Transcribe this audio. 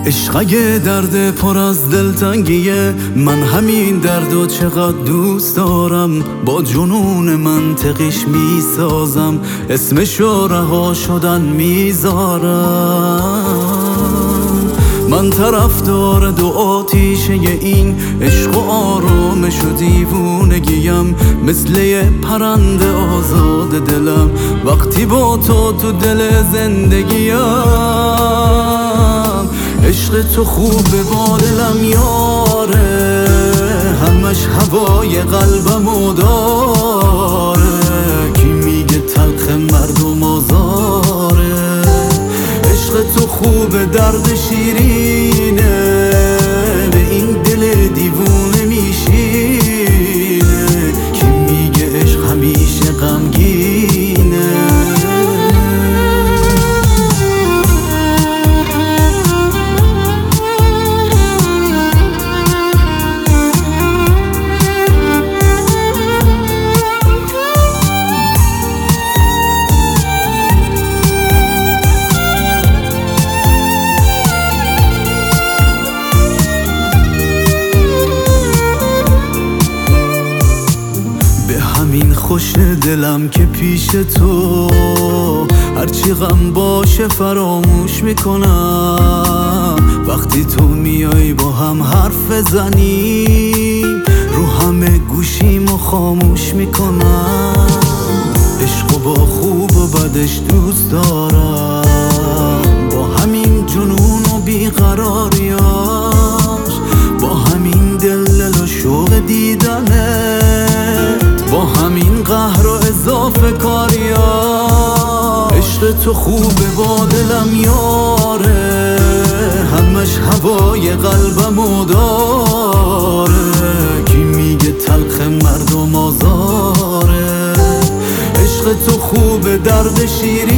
عشق اگه درد پر از دلتنگیه، من همین دردو چقدر دوست دارم. با جنون منطقیش میسازم، اسمشو رها شدن میذارم. من طرفدار دو آتیشه این عشق و آرامش و دیوونگیم، مثل یه پرنده آزاد دلم وقتی با تو دل زندگیم. عشق تو خوبه با دلم یاره، همش هوای قلبمو داره. کی میگه تلخ مردم آزاره؟ عشق تو خوبه درد شیرینه، به این دل دیوونه میشینه. کی میگه عشق همیشه غمگینه؟ همین خوش دلم که پیش تو هرچی غم باشه فراموش میکنم. وقتی تو میای با هم حرف بزنیم، رو همه گوشیمو خاموش میکنم. عشق با خوب و بدش دوست دارم، با همین جنون و بیقراریاش، با همین دل و شوق دیدنت، با همین قهر و اضافه کاریا. عشق تو خوبه با دلم یاره، همش هوای قلبمو داره. کی میگه تلخ مردم آزاره؟ عشق تو خوبه درد شیرین